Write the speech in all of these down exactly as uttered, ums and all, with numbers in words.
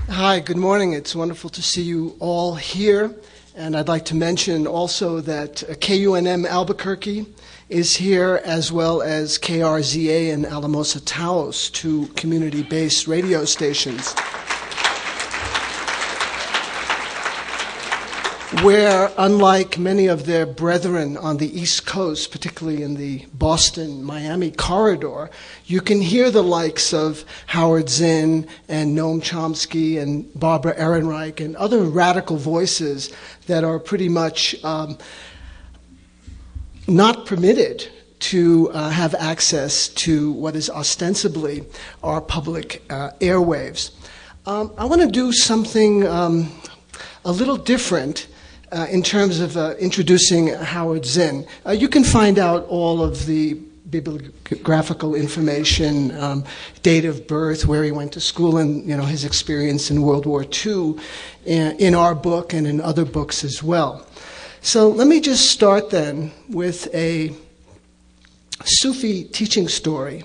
Hi, good morning. It's wonderful to see you all here. And I'd like to mention also that K U N M Albuquerque is here, as well as K R Z A and Alamosa Taos, two community-based radio stations, where, unlike many of their brethren on the East Coast, particularly in the Boston-Miami corridor, you can hear the likes of Howard Zinn and Noam Chomsky and Barbara Ehrenreich and other radical voices that are pretty much um, not permitted to uh, have access to what is ostensibly our public uh, airwaves. Um, I want to do something um, a little different Uh, in terms of uh, introducing Howard Zinn. Uh, you can find out all of the bibliographical information, um, date of birth, where he went to school, and you know his experience in World War Two in, in our book and in other books as well. So let me just start then with a Sufi teaching story.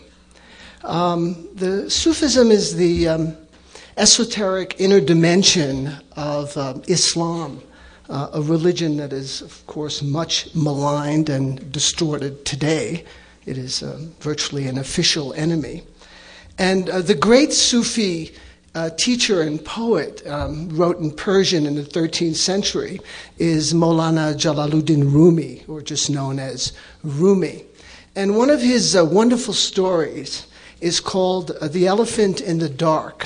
Um, the Sufism is the um, esoteric inner dimension of uh, Islam, Uh, a religion that is, of course, much maligned and distorted today. It is uh, virtually an official enemy. And uh, the great Sufi uh, teacher and poet um, wrote in Persian in the thirteenth century is Maulana Jalaluddin Rumi, or just known as Rumi. And one of his uh, wonderful stories is called uh, The Elephant in the Dark.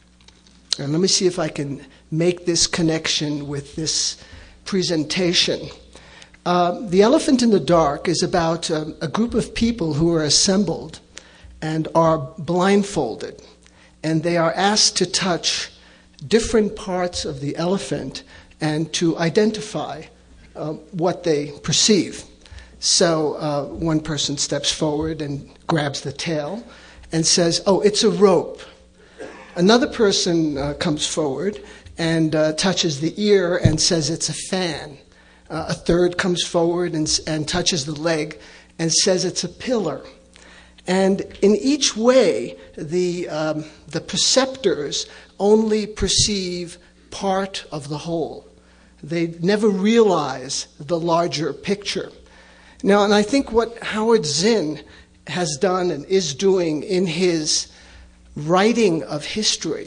And let me see if I can make this connection with this presentation. Uh, the Elephant in the Dark is about uh, a group of people who are assembled and are blindfolded, and they are asked to touch different parts of the elephant and to identify uh, what they perceive. So uh, one person steps forward and grabs the tail and says, "Oh, it's a rope." Another person uh, comes forward and uh, touches the ear and says it's a fan. Uh, a third comes forward and, and touches the leg and says it's a pillar. And in each way, the, um, the perceptors only perceive part of the whole. They never realize the larger picture. Now, and I think what Howard Zinn has done and is doing in his writing of history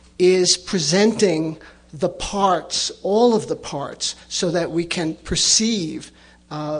is presenting the parts, all of the parts, so that we can perceive uh,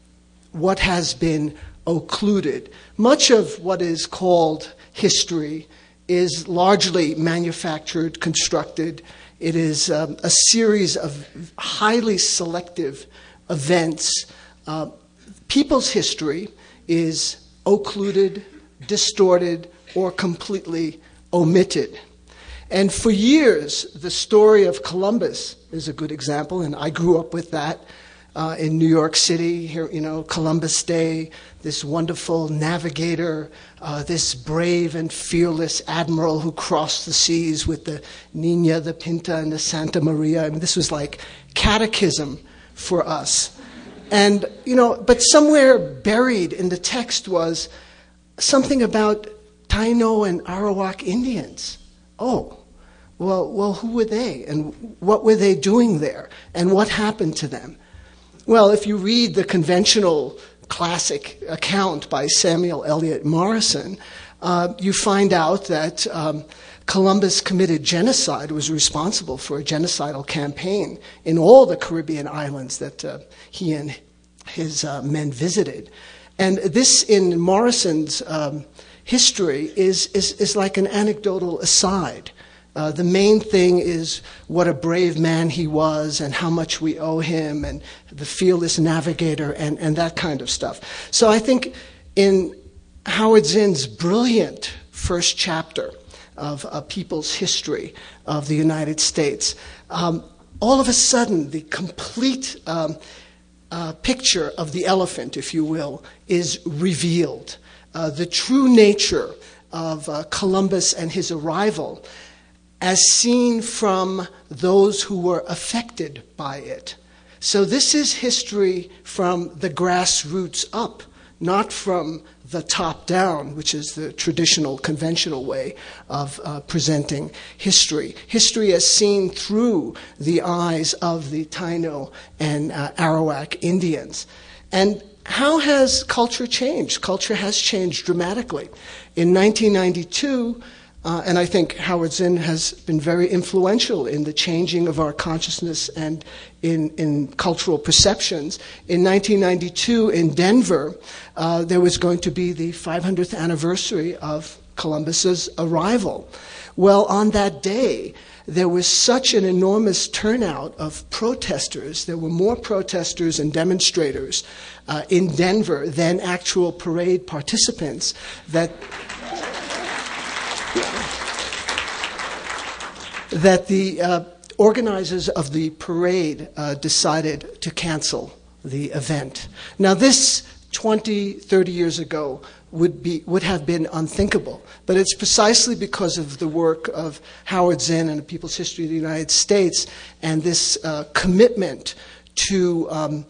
what has been occluded. Much of what is called history is largely manufactured, constructed. It is um, a series of highly selective events. Uh, people's history is occluded, distorted, or completely omitted. And for years, the story of Columbus is a good example, and I grew up with that uh, in New York City. Here, you know, Columbus Day, this wonderful navigator, uh, this brave and fearless admiral who crossed the seas with the Nina, the Pinta, and the Santa Maria. I mean, this was like catechism for us. And, you know, but somewhere buried in the text was something about Taino and Arawak Indians. Oh, well, well, who were they? And what were they doing there? And what happened to them? Well, if you read the conventional classic account by Samuel Eliot Morison, uh, you find out that um, Columbus committed genocide, was responsible for a genocidal campaign in all the Caribbean islands that uh, he and his uh, men visited. And this, in Morison's um, history, is, is, is like an anecdotal aside. Uh, the main thing is what a brave man he was and how much we owe him and the fearless navigator and, and that kind of stuff. So I think in Howard Zinn's brilliant first chapter of A People's History of the United States, um, all of a sudden the complete um, uh, picture of the elephant, if you will, is revealed. Uh, the true nature of uh, Columbus and his arrival as seen from those who were affected by it. So this is history from the grassroots up, not from the top down, which is the traditional, conventional way of uh, presenting history. History as seen through the eyes of the Taino and uh, Arawak Indians. And how has culture changed? Culture has changed dramatically. In nineteen ninety-two, uh, and I think Howard Zinn has been very influential in the changing of our consciousness and in, in cultural perceptions. In nineteen ninety-two in Denver, uh, there was going to be the five hundredth anniversary of Columbus's arrival. Well, on that day, there was such an enormous turnout of protesters. There were more protesters and demonstrators uh, in Denver than actual parade participants that that the uh, organizers of the parade uh, decided to cancel the event. Now, this twenty, thirty years ago would be would have been unthinkable, but it's precisely because of the work of Howard Zinn and the People's History of the United States and this uh, commitment to um,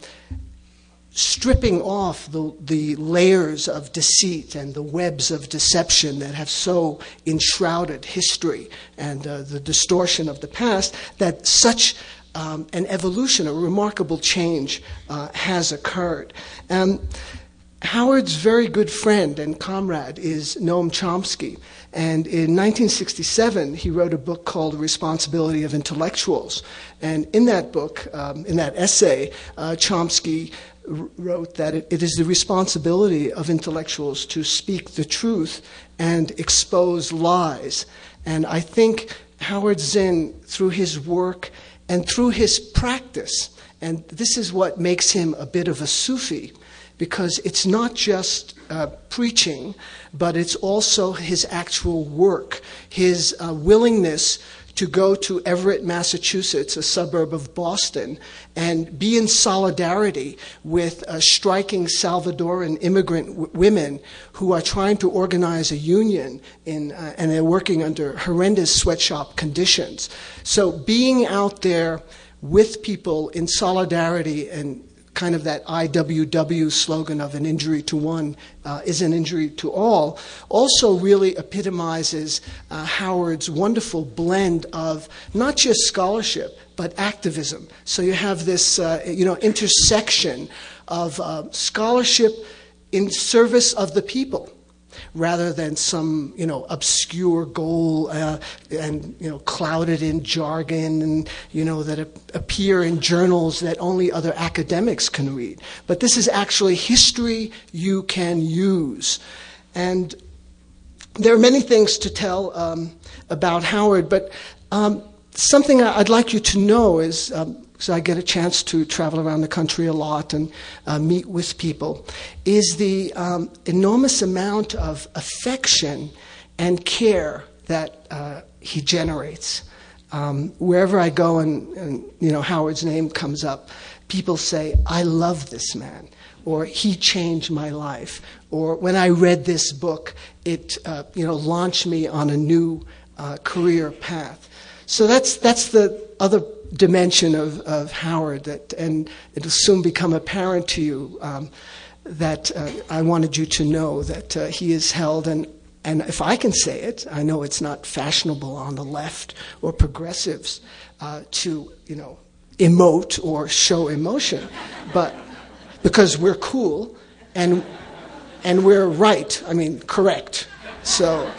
stripping off the, the layers of deceit and the webs of deception that have so enshrouded history and uh, the distortion of the past, that such um, an evolution, a remarkable change uh, has occurred. Um, Howard's very good friend and comrade is Noam Chomsky, and in nineteen sixty-seven he wrote a book called The Responsibility of Intellectuals. And in that book, um, in that essay, uh, Chomsky wrote that it, it is the responsibility of intellectuals to speak the truth and expose lies. And I think Howard Zinn, through his work and through his practice, and this is what makes him a bit of a Sufi, because it's not just uh, preaching, but it's also his actual work, his uh, willingness to go to Everett, Massachusetts, a suburb of Boston, and be in solidarity with uh, striking Salvadoran immigrant w- women who are trying to organize a union, in, uh, and they're working under horrendous sweatshop conditions. So being out there with people in solidarity, and kind of that I W W slogan of an injury to one uh, is an injury to all, also really epitomizes uh, Howard's wonderful blend of not just scholarship, but activism. So you have this uh, you know, intersection of uh, scholarship in service of the people, rather than some, you know, obscure goal uh, and, you know, clouded in jargon and, you know, that ap- appear in journals that only other academics can read. But this is actually history you can use. And there are many things to tell um, about Howard, but um, something I'd like you to know is, um, so I get a chance to travel around the country a lot and uh, meet with people, is the um, enormous amount of affection and care that uh, he generates. Um, wherever I go and, and, you know, Howard's name comes up, people say, I love this man, or he changed my life, or when I read this book, it uh, you know, launched me on a new uh, career path. So that's that's the other dimension of, of Howard, that, and it'll soon become apparent to you um, that uh, I wanted you to know that uh, he is held, and, and if I can say it, I know it's not fashionable on the left or progressives uh, to, you know, emote or show emotion, but because we're cool and and we're right, I mean, correct. So,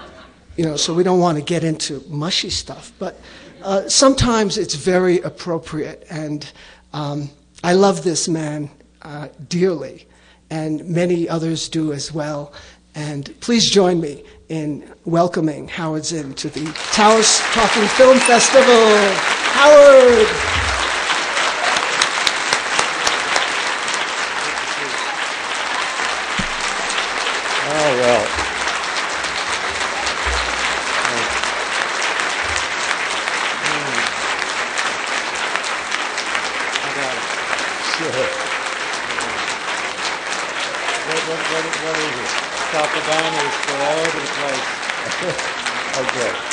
you know, so we don't want to get into mushy stuff, but uh, sometimes it's very appropriate, and um, I love this man uh, dearly, and many others do as well. And please join me in welcoming Howard Zinn to the Taos Talking Film Festival. Howard! Oh, well. What, what, what is it? Propaganda is all over the place. Okay.